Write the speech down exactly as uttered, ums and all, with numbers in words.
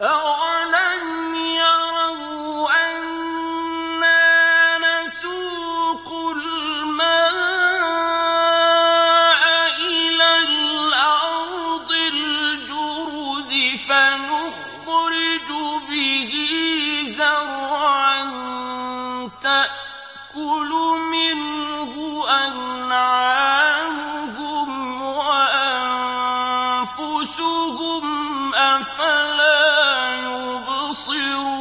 أَوَلَمْ يَرَوْا أَنَّا نَسُوقُ الْمَاءَ إِلَى الْأَرْضِ الْجُرُزِ فَنُخْرِجُ بِهِ زَرْعًا تَأْكُلُ مِنْهُ أَنْعَامُهُمْ وَأَنفُسُهُمْ ۖ أَفَلَا يُبْصِرُونَ